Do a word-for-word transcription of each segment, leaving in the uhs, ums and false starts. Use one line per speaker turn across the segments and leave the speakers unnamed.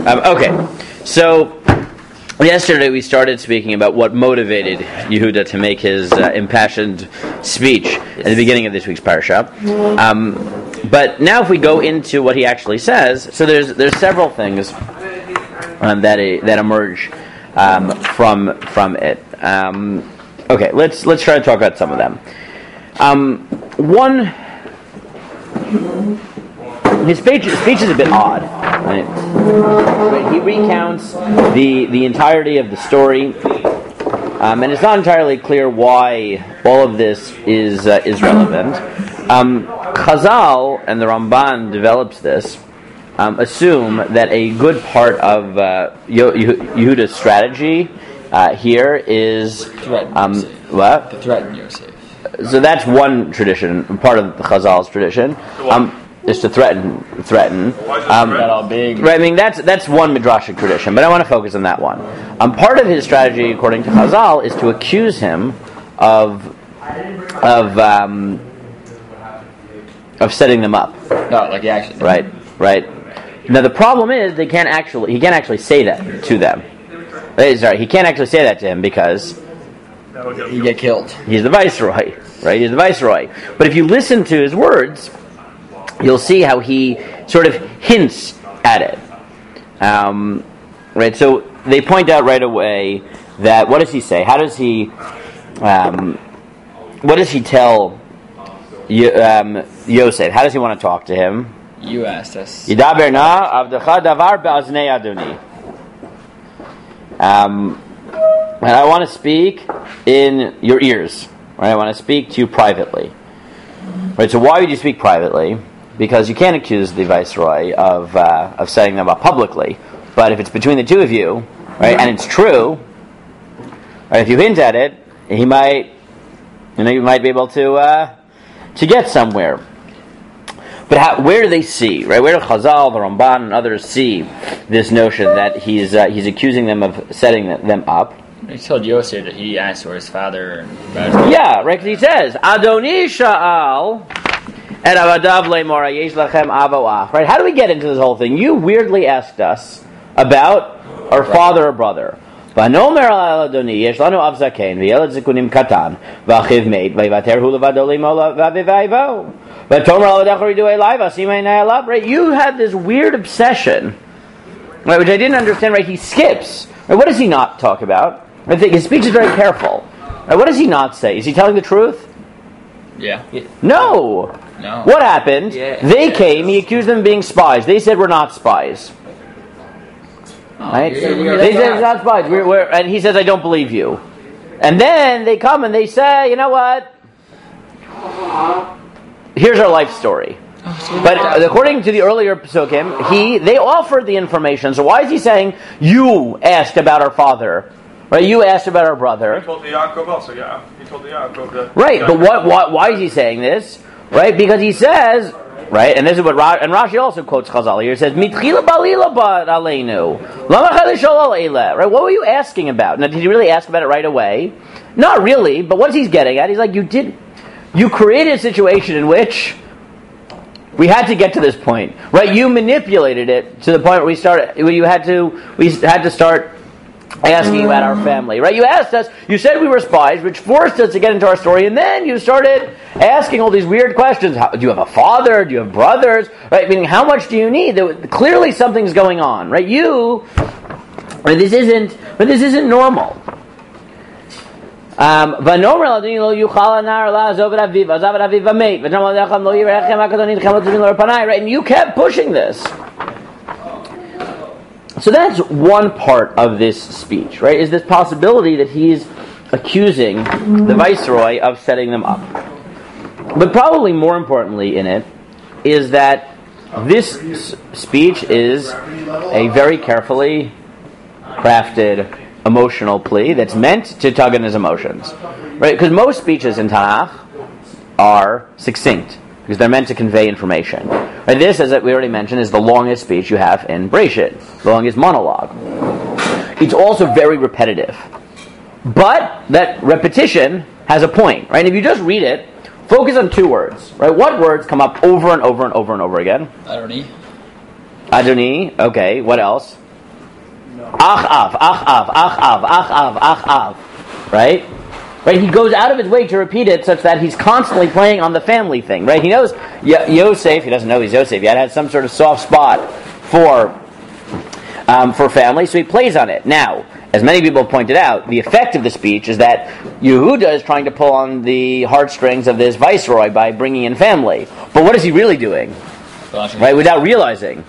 Um, okay, so yesterday we started speaking about what motivated Yehuda to make his uh, impassioned speech at the beginning of this week's parasha. Um, but now if we go into what he actually says, so there's there's several things um, that uh, that emerge um, from from it. Um, okay, let's let's try to talk about some of them. Um, one, his speech, his speech is a bit odd. Right? He recounts the the entirety of the story, um, and it's not entirely clear why all of this is uh, is relevant. Um, Chazal and the Ramban develops this. Um, assume that a good part of uh, Yehuda's strategy uh, here is um, what?
To threaten Yosef.
So that's one tradition, part of the Chazal's tradition, um, is to threaten, threaten. Um,
That all big.
right, I mean that's that's one midrashic tradition, but I want to focus on that one. Um, part of his strategy, according to Chazal, is to accuse him of of um, of setting them up.
No, like he actually.
Right, right. Now the problem is they can't actually he can't actually say that to them. Right, sorry, he can't actually say that to him because
You get killed.
he's the viceroy, right? He's the viceroy. But if you listen to his words, you'll see how he sort of hints at it. Um, right? So they point out right away that, what does he say? How does he, um, what does he tell Yo- um, Yosef? How does he want to talk to him?
You asked us.
Yidaber na avdecha davar be'aznei Adoni. Um, and I want to speak in your ears. Right? I want to speak to you privately. Right? So why would you speak privately? Because you can't accuse the viceroy of uh, of setting them up publicly. But if it's between the two of you, right, and it's true, right, if you hint at it, he might, you know, you might be able to uh, to get somewhere. But how, where do they see, right? Where do Chazal, the Ramban, and others see this notion that he's uh, he's accusing them of setting them up?
He told Yosef that he asked for his father.
Yeah, right. Because he says, "Adoni Sha'al et avadav le'mora yesh lachem avo ach." Right? How do we get into this whole thing? You weirdly asked us about our father or brother. V'anomer al Adoni yesh lanu av zaken v'yelad zikunim katan v'achiv meit v'yivater hu levado le'mola v'avivayvo. Right? You had this weird obsession, right, which I didn't understand. Right? He skips. Right? What does he not talk about? I think his speech is very careful. Right? What does he not say? Is he telling the truth?
Yeah.
No.
No.
What happened?
Yeah.
They came. He accused them of being spies. They said we're not spies.
Oh,
Right?
you're- you're-
They said we're not spies. We're, we're, and he says, I don't believe you. And then they come and they say, you know what? Here's our life story. But according to the earlier psukim, he they offered the information. So why is he saying you asked about our father, right? You asked about our brother.
He told the Yaakov also, yeah. He told the Yaakov that.
Right, but what, what? Why is he saying this? Right, because he says, right, and this is what Ra- and Rashi also quotes Chazal here. It says, "Mitchila balila bad aleinu, lama chalishol eile." Right, what were you asking about? Now, did he really ask about it right away? Not really. But what he's getting at, he's like, you did, you created a situation in which we had to get to this point, right? You manipulated it to the point where we started. Where you had to, we had to start asking about our family, right? You asked us. You said we were spies, which forced us to get into our story, and then you started asking all these weird questions. How, do you have a father? Do you have brothers? Right? Meaning, how much do you need? There, clearly, something's going on, right? You, right, this isn't, but this isn't normal. Um, right? And you kept pushing this. So that's one part of this speech, right? Is this possibility that he's accusing the viceroy of setting them up. But probably more importantly in it is that this s- speech is a very carefully crafted emotional plea that's meant to tug on his emotions, right? Because most speeches in Tanakh are succinct because they're meant to convey information. Right? This, as we already mentioned, is the longest speech you have in Breshit, the longest monologue. It's also very repetitive, but that repetition has a point, right? If you just read it, focus on two words, right? What words come up over and over and over and over again?
Adoni.
Adoni. Okay. What else? Ach av, ach av, ach av, ach av, ach av. Right? Right? He goes out of his way to repeat it such that he's constantly playing on the family thing. Right? He knows Yo- Yosef, he doesn't know he's Yosef yet, has some sort of soft spot for, um, for family, so he plays on it. Now, as many people have pointed out, the effect of the speech is that Yehuda is trying to pull on the heartstrings of this viceroy by bringing in family. But what is he really doing? Right? Without realizing.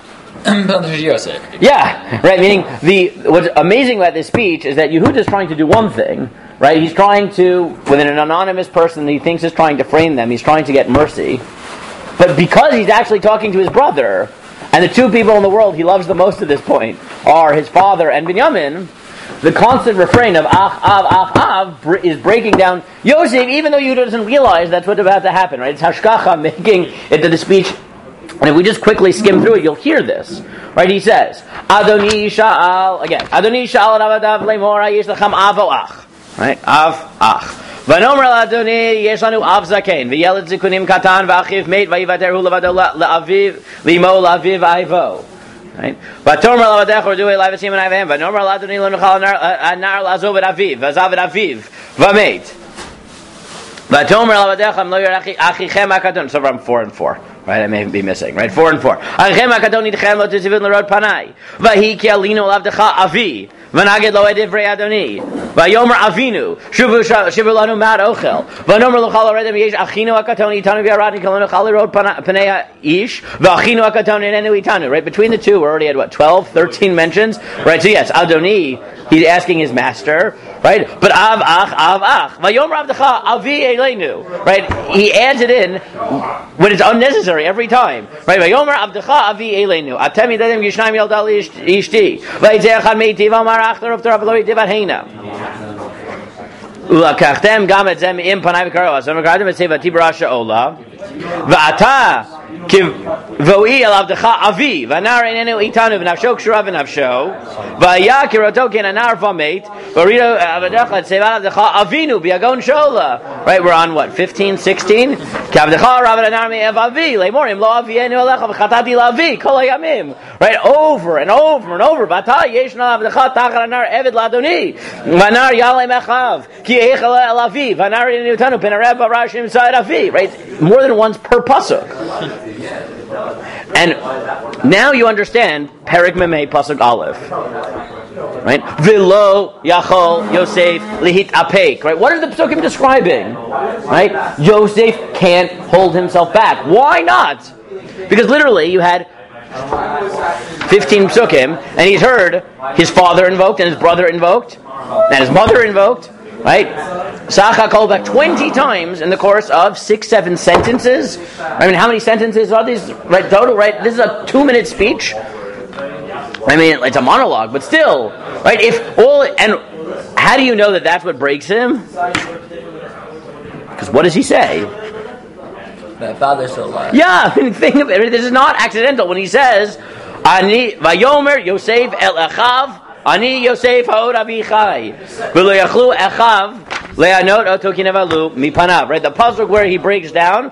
Yeah, right. Meaning, the what's amazing about this speech is that Yehuda is trying to do one thing, right? He's trying to, with an anonymous person that he thinks is trying to frame them, he's trying to get mercy. But because he's actually talking to his brother, and the two people in the world he loves the most at this point are his father and Binyamin, the constant refrain of ach, av, ach, av is breaking down Yosef, even though Yehuda doesn't realize that's what's about to happen, right? It's hashkacha making it to the speech. And if we just quickly skim through it, you'll hear this. Right? He says, Adoni sha'al, again, Adoni sha'al avadav lemora yesh lachem av o ach. Right? Av, ach. Vanomer l'Adoni yesh lanu av zaken, v'yeled zikunim katan, v'achiv meit, v'yivaterhu levado la'aviv, limo la'aviv aivo. Right? V'atomer l'avadech or du'e l'avasim and avim, v'anomer l'Adoni l'nuchal anar l'azov et aviv, v'azav et aviv, v'meit. V'atomer l'avadech lo yer achichem akadon. So from four and four. Right, I may be missing. Right, four and four. Achichem akadon nidchem lo tizivin l'rod panai. V'hi ki alino l'avdecha avi. V'naged lo edivrei Adoni. V'yomer avinu. Shuvu shivu lanu mad ochel. V'nomer l'chal aredem yesh achinu akatoni itanu v'yarad nikolonu chal l'rod panei ish. V'achinu akatoni nenu itanu. Right, between the two, we're already at what, twelve, thirteen mentions? Right, so yes, Adoni, he's asking his master. Right, but av ach, av ach. V'yomer avdecha avi eleinu. Right, he adds it in when it's unnecessary every time. Right, v'yomer avdecha avi eleinu. Atem yidadem yishnayim yaldal ishti. V'yitzeh echad meiti v'amar achtar of Torah v'lo yidivat heina. Ulakachtem gam et zem im panay v'karo. So v'karadim et seva tibarasha ola. V'ata v'oi el avdecha avi. V'anar enenu itanu v'nafsho kshura v'nafsho. V'aya kiroto ken anar v'meit. V'rido avdecha et seva avdecha avinu b'yagon shola. Right, we're on what, fifteen, sixteen? Kavdecha rav anar me'ev avi. Le'morim lo avienu alecha v'chatati la'avi. Kol hayamim. Right, over and over and over. V'ata yeshna avdecha tachar anar eved la'adoni. V'anar yalem echav. Ki eichel el avi. V'anar enenu itanu penarev v'rashim sa'ed avi. Right, more than once per pasuk. And now you understand Perek Memei Pasuk Aleph. Right? V'lo yachol Yosef lihit apek. Right? What are the psukim describing? Right? Yosef can't hold himself back. Why not? Because literally you had fifteen psukim, and he's heard his father invoked, and his brother invoked, and his mother invoked. Right? Sacha called back twenty times in the course of six, seven sentences. I mean, how many sentences are these? Right, total, right? This is a two-minute speech. I mean, it's a monologue, but still, right? If all, and how do you know that that's what breaks him? Because what does he say?
My father's still alive.
Yeah, I mean, think of it. This is not accidental when he says, "Ani vayomer Yosef el Echav." Ani Yosef haod avichai v'lo yachlu echav le'anot oto kinevalu mipanav. Right, the pasuk where he breaks down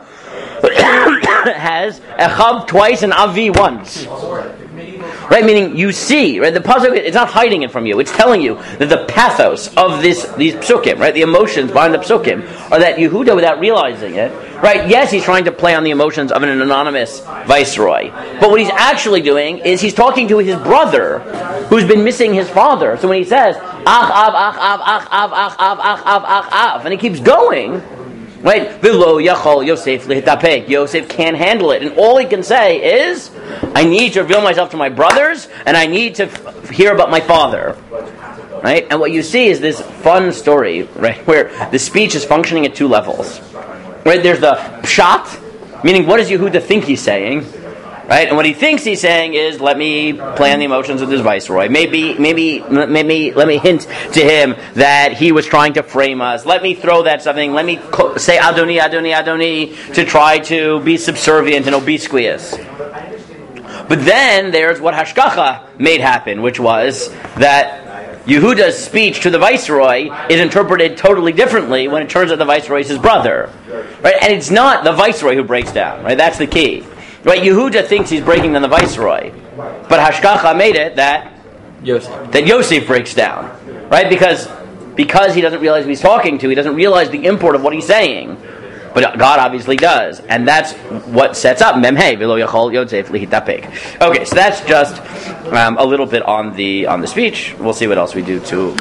has echav twice and avi once. Right, meaning you see, right, the pasuk, it's not hiding it from you, it's telling you that the pathos of this, these psukim, right, the emotions behind the psukim, are that Yehuda, without realizing it, right, yes, he's trying to play on the emotions of an anonymous viceroy, but what he's actually doing is he's talking to his brother, who's been missing his father. So when he says, ach, av, ach, av, ach, av, ach, av, ach, av, ach, av, and he keeps going, right, v'lo yachol Yosef lihitapek. Yosef can't handle it, and all he can say is, I need to reveal myself to my brothers, and I need to f- hear about my father. Right, and what you see is this fun story, right, where the speech is functioning at two levels. Right, there's the pshat, meaning what does Yehuda think he's saying? Right, and what he thinks he's saying is, let me play on the emotions of this viceroy. Maybe, maybe, maybe, let me hint to him that he was trying to frame us. Let me throw that something. Let me co- say Adoni, Adoni, Adoni to try to be subservient and obsequious. But then there's what Hashkacha made happen, which was that Yehuda's speech to the viceroy is interpreted totally differently when it turns out the viceroy is his brother. Right, and it's not the viceroy who breaks down. Right, that's the key. Right, Yehuda thinks he's breaking down the viceroy, but Hashkacha made it that
Yosef.
That Yosef breaks down, right? Because because he doesn't realize who he's talking to, he doesn't realize the import of what he's saying. But God obviously does, and that's what sets up Memhei v'lo yachol Yosef lihitapek. Okay, so that's just um, a little bit on the on the speech. We'll see what else we do to.